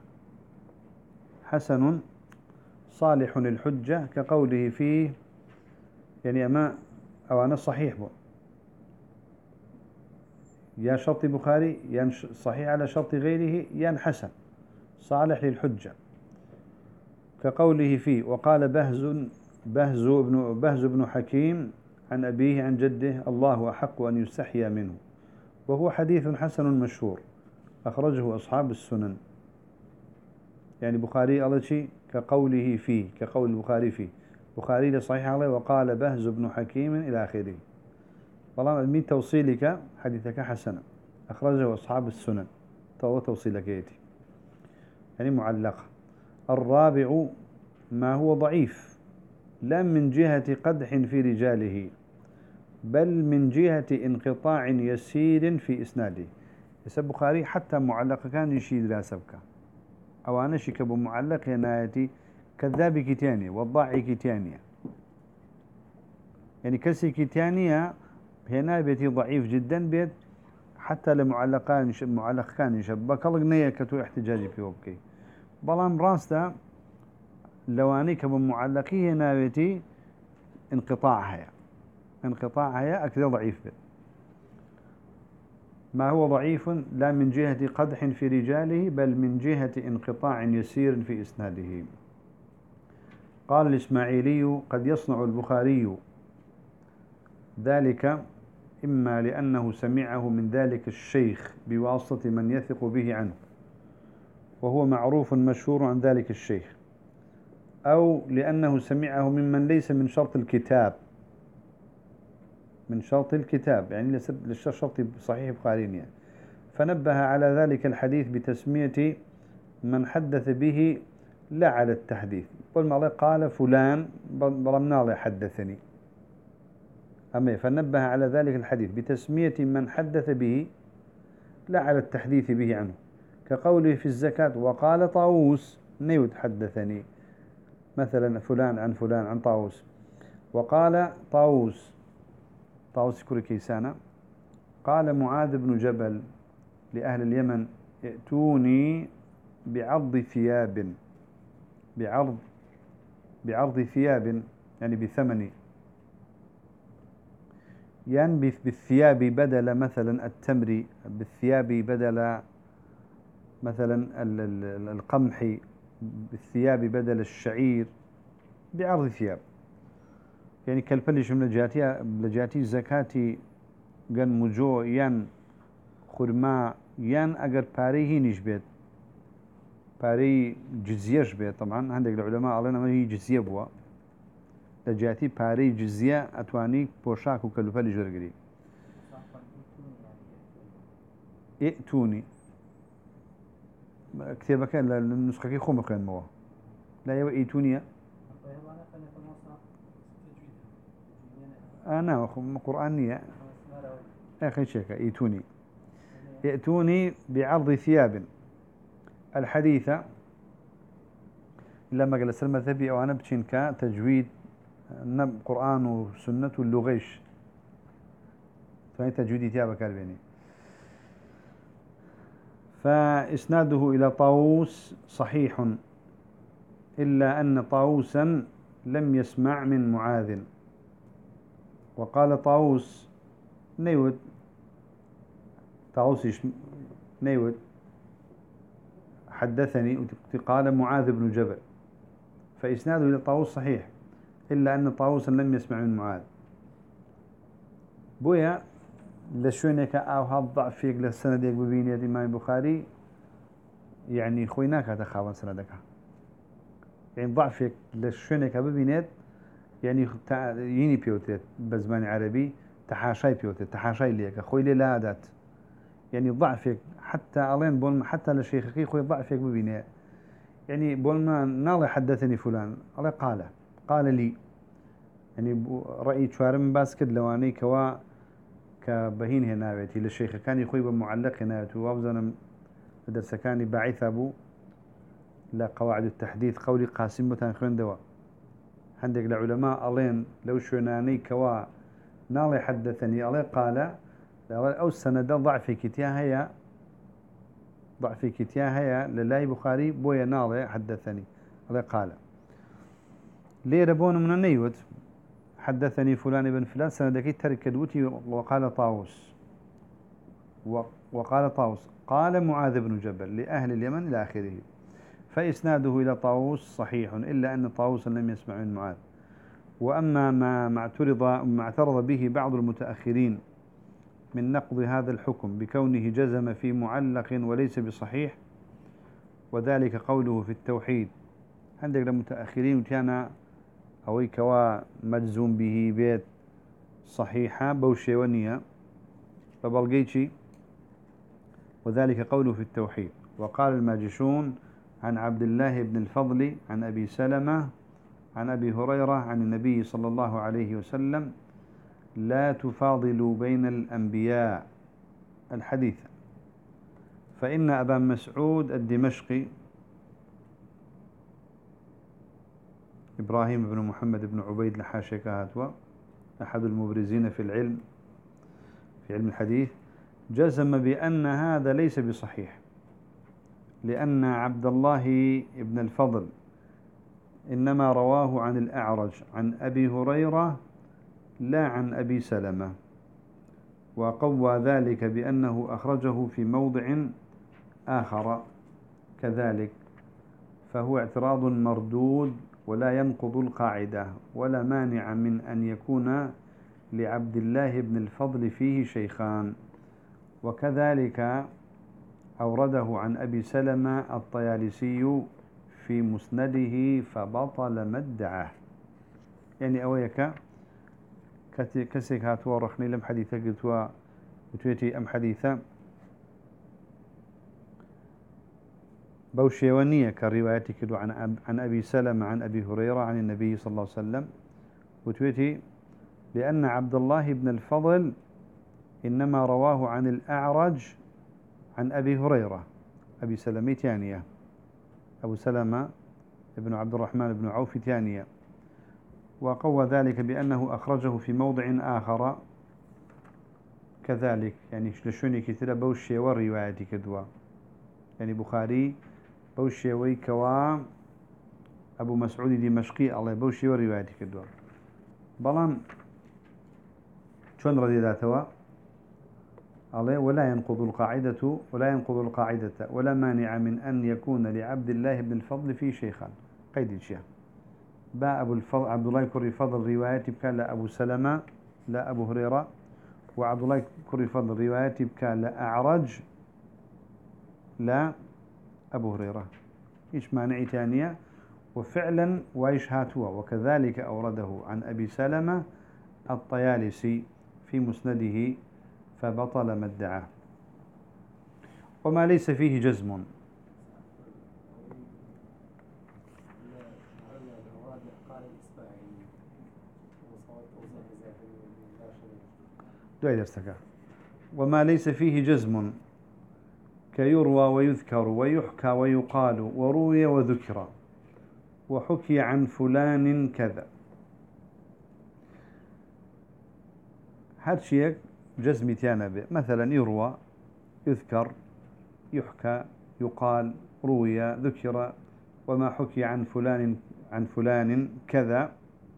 حسن صالح للحجة كقوله فيه يعني أما أو أنا صحيح بو يا شرط بخاري يا صحيح على شرط غيره يا حسن صالح للحجة كقوله فيه وقال بهز بهز بن بهز بن حكيم عن أبيه عن جده الله أحق أن يستحيا منه وهو حديث حسن مشهور أخرجه أصحاب السنن. يعني بخاري الله شيء كقوله فيه كقول البخاري فيه بخاري لصحيح عليه وقال بهز بن حكيم إلى آخره والله مين توصيلك حديثك حسنا أخرجه أصحاب السنن تو توصيلك يأتي يعني معلقة. الرابع ما هو ضعيف لا من جهة قدح في رجاله بل من جهة انقطاع يسير في إسناده. يسب البخاري حتى معلق كان يشيد لا سبكه أو أنا شكب معلق هنايتي كذاب كتانية والضاعي كتانية، يعني كسي كتانية هنا بيتي ضعيف جدا بيت حتى لمعلقان معلق كان يشبه كالق نية كتو احتجاجي في وبكي بلان راستا لواني كبو معلقي هنا بيتي انقطاعها انقطاعها أكثر ضعيف بيت. ما هو ضعيف لا من جهة قدح في رجاله بل من جهة انقطاع يسير في إسناده. قال الإسماعيلي قد يصنع البخاري ذلك إما لأنه سمعه من ذلك الشيخ بواسطة من يثق به عنه وهو معروف مشهور عن ذلك الشيخ، أو لأنه سمعه ممن ليس من شرط الكتاب من شرط الكتاب يعني ليس شرط صحيح بخاري يعني، فنبه على ذلك الحديث بتسمية من حدث به لا على التحديث. قل قال فلان برمنا الله حدثني أما فنبه على ذلك الحديث بتسمية من حدث به لا على التحديث به عنه، كقوله في الزكاة وقال طاووس نيود حدثني مثلا فلان عن فلان عن طاووس، وقال طاووس طاووس كل كيسانا قال معاذ بن جبل لأهل اليمن ائتوني بعرض ثياب بعرض بعرض ثياب يعني بثمن يعني بالثياب بدل مثلا التمر بالثياب بدل مثلا القمح بالثياب بدل الشعير بعرض ثياب يعني كالفلش من لجاتي لجاتي زكاتي جن مجو ين خرما ين أجر باريه نجبت باري جزية بيت طبعا عندك العلماء علينا ما هي جزية بوا لجاتي باري جزية أتواني بوشاك وكالفلش ورقري ائتوني كتابك النسخة كي خوم كان موا لا يو ائتوني أنا قرآنية أخي شيء ائتوني ائتوني بعرض ثياب الحديثة لما قال سلمى ذبي أو أنا بتشينكا تجويد نب قرآن وسنة واللغيش فهي تجويد ثياب كالبيني. فإسناده إلى طاووس صحيح إلا أن طاووسا لم يسمع من معاذ. وقال طاووس نيود طاووس نيود حدثني قال معاذ بن جبل، فإسناده إلى طاووس صحيح إلا أن طاووسا لم يسمع من معاذ. بويا لشونك أو هالضعف فيك للسند يك ببيني الإمام البخاري يعني خويناك تخاون سندك يعني ضعفك لشونك ببينات يعني يني بيوتت بزمان عربي تحاشاي بيوتت تحاشاي ليك خوي لي لا دات يعني ضعفك حتى ألين بولما حتى لشيخك خوي ضعفك ببينات يعني بولما نالي حدثني فلان الله قال قال لي يعني رأي شوارم باسكت لواني كوا كبهين هنا بيتي للشيخ كان يخوي بمعلق هنا وابزنا درس كان باعث أبو لا قواعد التحديث قولي قاسم بتنخون دوا عندك العلماء ألين لو شناني كوا نالي حدثني الله قال أو السند ضعف كتيا هي ضعف كتيا هي للاي بخاري بويا نالي حدثني الله قال ليه ربون من النيوت حدثني فلان بن فلان سندكي ترك دوتي وقال طاووس وقال طاووس قال معاذ بن جبل لأهل اليمن إلى آخره. فإسناده إلى طاووس صحيح إلا أن طاووسا لم يسمع من معاذ. وأما ما اعترض ما اعترض به بعض المتأخرين من نقض هذا الحكم بكونه جزم في معلق وليس بصحيح وذلك قوله في التوحيد عندك المتأخرين وتانا أو كوا مجزوم به بيت صحيحة بوشي ونية فبلغيتي وذلك قوله في التوحيد. وقال الماجشون عن عبد الله بن الفضل عن أبي سلمة عن أبي هريرة عن النبي صلى الله عليه وسلم: لا تفاضلوا بين الأنبياء الحديث، فإن أبا مسعود الدمشقي إبراهيم بن محمد بن عبيد لحاشك هاتوا أحد المبرزين في العلم في علم الحديث جزم بأن هذا ليس بصحيح، لأن عبد الله بن الفضل إنما رواه عن الأعرج عن أبي هريرة لا عن أبي سلمة، وقوى ذلك بأنه أخرجه في موضع آخر كذلك، فهو اعتراض مردود ولا ينقض القاعدة، ولا مانع من أن يكون لعبد الله بن الفضل فيه شيخان. وكذلك أورده عن أبي سلمة الطيالسي في مسنده فبطل ما ادعاه. يعني أويك كسيك هاتوا رخني لم حديثة قلتوا وتويتي أم حديثة بوشي ونية كالروايات كدو عن, عن أبي سلمة عن أبي هريرة عن النبي صلى الله عليه وسلم، وتويتي لأن عبد الله بن الفضل إنما رواه عن الأعرج عن أبي هريرة. أبي سلمة ثانية، أبو سلمة ابن عبد الرحمن بن عوف ثانية، وقوى ذلك بأنه أخرجه في موضع آخر كذلك. يعني شلشوني كثيرا بوشي والرواية كدوا، يعني بخاري بوشي ويكوا أبو مسعود دمشقي الله بوشي والرواية كدوا. بلان شون رضي ذاتوا الله ولا ينقض القاعدة ولا ينقض القاعدة ولا مانع من أن يكون لعبد الله بن الفضل في شيخان. قيد الشيخ باء أبو الفضل عبد الله كري فضل روايتي بكان لا أبو سلمة لا أبو هريرة، وعبد الله كري فضل روايتي بكان لا أعرج لا أبو هريرة. إيش مانعي ثانية؟ وفعلا وايش هاتوا. وكذلك أورده عن أبي سلمة الطيالسي في مسنده فبطل ما ادعاه، وما ليس فيه جزم. وما ليس فيه جزم كيروى ويذكر ويحكى ويقال وروي وذكر وحكي عن فلان كذا. هذا شيء جزم تيانا به، مثلا يروى يذكر يحكى يقال روي ذكر وما حكي عن فلان عن فلان كذا.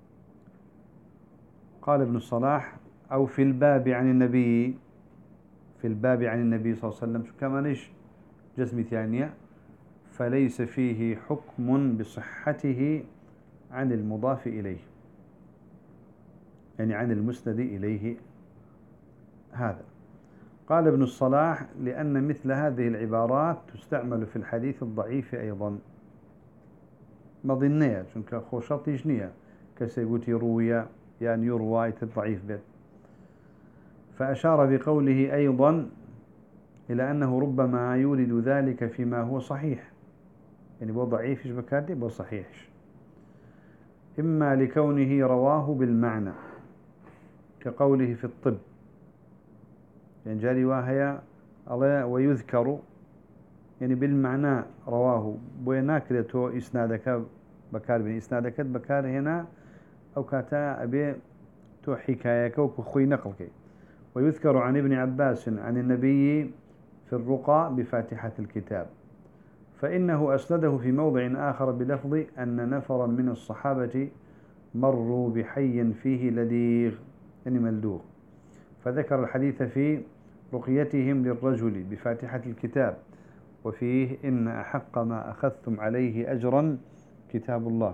قال ابن الصلاح: أو في الباب عن النبي في الباب عن النبي صلى الله عليه وسلم، كما ليش جزم ثانية، فليس فيه حكم بصحته عن المضاف إليه، يعني عن المسند إليه. هذا قال ابن الصلاح: لأن مثل هذه العبارات تستعمل في الحديث الضعيف أيضا. مظنية چونك خوشطي جنية كسيقوتي روية يعني يروى الضعيف بيت. فأشار بقوله أيضا إلى أنه ربما يورد ذلك فيما هو صحيح، يعني بو ضعيف بكاتي بو صحيح، إما لكونه رواه بالمعنى كقوله في الطب، يعني جاري واهية الله ويذكر يعني بالمعنى رواه بويناكرتو إسنادك بكار بين إسنادك بكار هنا أو كاتا أبي تو حكايك وكخوي نقلك. ويذكر عن ابن عباس عن النبي في الرقى بفاتحة الكتاب، فإنه أسنده في موضع آخر بلفظ أن نفرا من الصحابة مروا بحي فيه لديغ يعني ملدوغ، فذكر الحديث في رقيتهم للرجل بفاتحة الكتاب، وفيه إن أحق ما أخذتم عليه أجرا كتاب الله.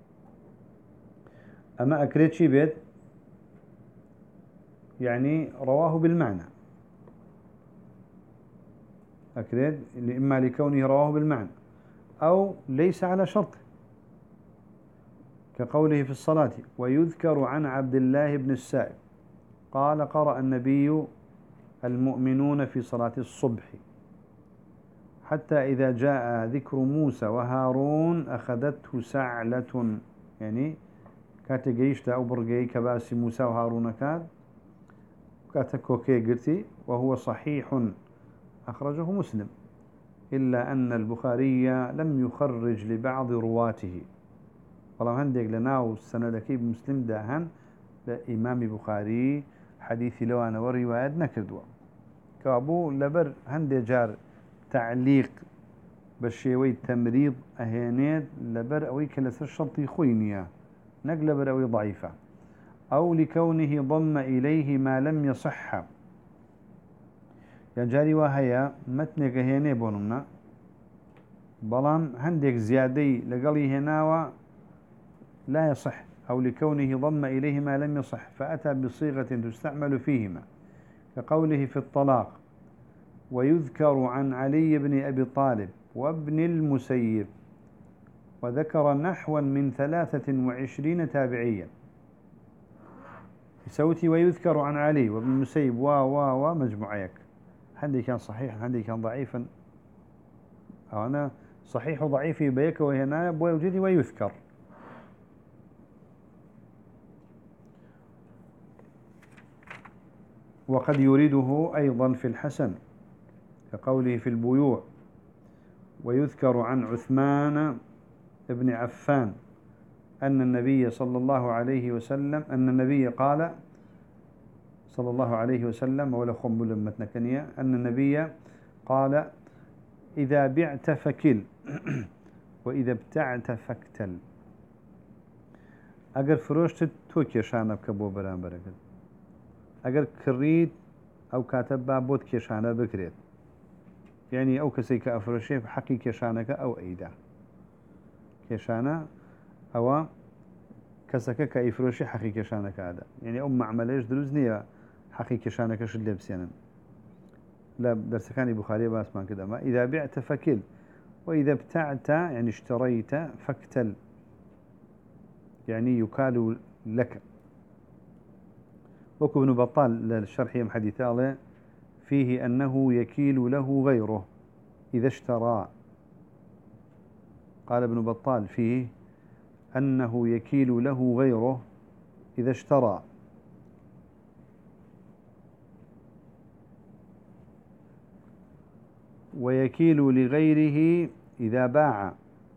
أما أكريت شي بيت يعني رواه بالمعنى، أكريت إما لكونه رواه بالمعنى أو ليس على شرطه، كقوله في الصلاة: ويذكر عن عبد الله بن السائب قال: قرأ النبي المؤمنون في صلاة الصبح حتى إذا جاء ذكر موسى وهارون أخذته سعلة يعني كاتا جيشتا أو برقي كباسي موسى وهارون كان كاتا كوكي قرتي وهو صحيح أخرجه مسلم إلا أن البخاري لم يخرج لبعض رواته والله هندق لنا والسندكي بمسلم داهن لإمام بخاري حديثي لو أنا وروايات نكردوا كابو لبر هندي جار تعليق بالشيوي تمريض أهينيت لبر أوي كلسر الشرطي خوينيا نقل لبر أوي ضعيفة أو لكونه ضم إليه ما لم يصح يجاري وهي متنك هيني بونمنا بلان هندك زيادي لقلي هناوة لا يصح أو لكونه ضم إليه ما لم يصح فأتى بصيغة تستعمل فيهما كقوله في الطلاق ويذكر عن علي بن أبي طالب وابن المسيب وذكر نحوا من ثلاثة وعشرين تابعيا سوتي ويذكر عن علي وابن المسيب و و و مجموعيك هندي كان صحيح هندي كان ضعيفا أو أنا صحيح وضعيف بيك وهنا بوجدي ويذكر وقد يريده أيضا في الحسن كقوله في البيوع ويذكر عن عثمان بن عفان أن النبي صلى الله عليه وسلم أن النبي قال صلى الله عليه وسلم ولا خم لمتنا كنيا أن النبي قال إذا بعت فكل وإذا ابتعت فاكتل أجر فروشت توكي شانب كبو بران بركت أجر كريد أو كاتب بابوت كيشانه بكريت يعني أو كسي كأفرشي حقي كيشانك أو أيدا كيشانه أو كسك كأفرشي حقي كيشانك هذا يعني أم عمليش دروزنية حقي كيشانك شو اللي بسينا لا درس كان بخاري باس ما كده ما إذا بعت فكل وإذا ابتعت يعني اشتريت فاكتل يعني يكال لك وكو ابن بطال للشرح يم حديث الله فيه أنه يكيل له غيره إذا اشترى قال ابن بطال فيه أنه يكيل له غيره إذا اشترى ويكيل لغيره إذا باع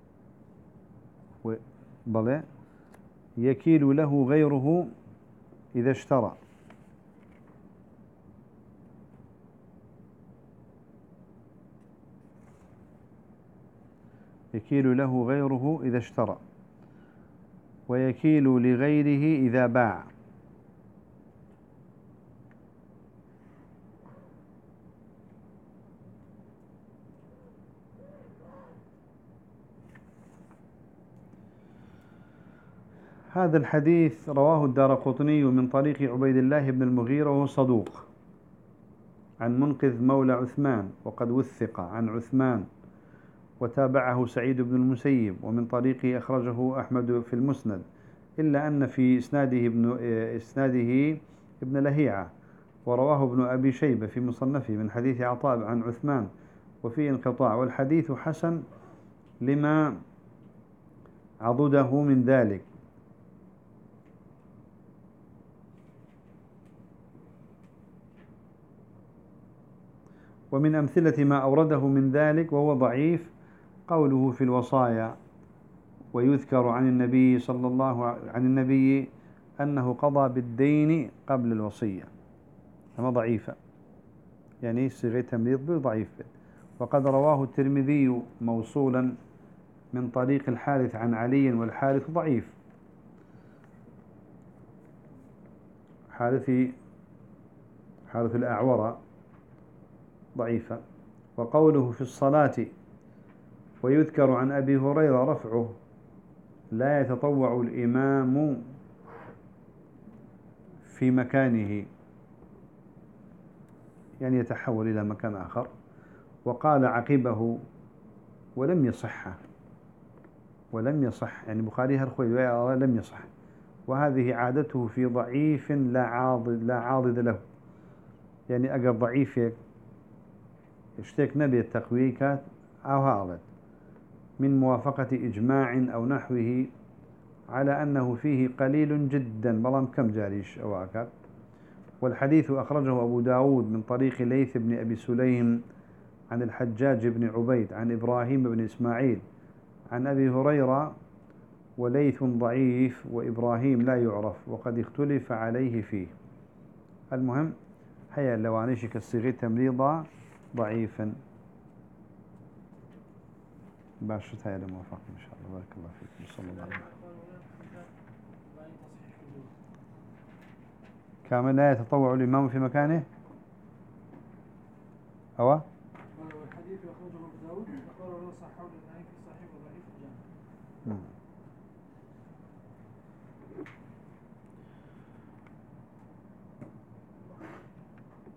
بلى يكيل له غيره إذا اشترى يكيل له غيره إذا اشترى ويكيل لغيره إذا باع هذا الحديث رواه الدارقطني من طريق عبيد الله بن المغيرة وهو صدوق عن منقذ مولى عثمان وقد وثق عن عثمان وتابعه سعيد بن المسيب ومن طريقه أخرجه أحمد في المسند إلا أن في إسناده ابن إسناده ابن لهيعة ورواه ابن أبي شيبة في مصنفه من حديث عطاء عن عثمان وفي انقطاع والحديث حسن لما عضده من ذلك ومن أمثلة ما أورده من ذلك وهو ضعيف قوله في الوصايا ويذكر عن النبي صلى الله عن النبي أنه قضى بالدين قبل الوصية أما ضعيفة يعني صيغة تمريض ضعيف وقد رواه الترمذي موصولا من طريق الحارث عن علي والحارث ضعيف حارثي حارث الأعورة ضعيفة وقوله في الصلاة ويذكر عن أبي هريرة رفعه لا يتطوع الإمام في مكانه يعني يتحول إلى مكان آخر وقال عقبه ولم يصح ولم يصح يعني بخاري هالخوي لم يصح وهذه عادته في ضعيف لا عاضد لا عاضد له يعني أجر ضعيف اشتك نبي التقويكات أو هذا من موافقة إجماع أو نحوه على أنه فيه قليل جدا بلام كم جاريش أو أكاد. والحديث أخرجه أبو داود من طريق ليث بن أبي سليم عن الحجاج بن عبيد عن إبراهيم بن إسماعيل عن أبي هريرة، وليث ضعيف وإبراهيم لا يعرف وقد اختلف عليه فيه. المهم هيا اللوانيش كالصيغة تمريضة ضعيفا. باشرت هيا لموفق إن شاء الله. بارك الله فيكم. صلى الله عليه وسلم. كامل لا يتطوع الإمام في مكانه هو الحديث أخرجه أبو داود أخبره صححه الألباني في صحيح وضعيف الجامع.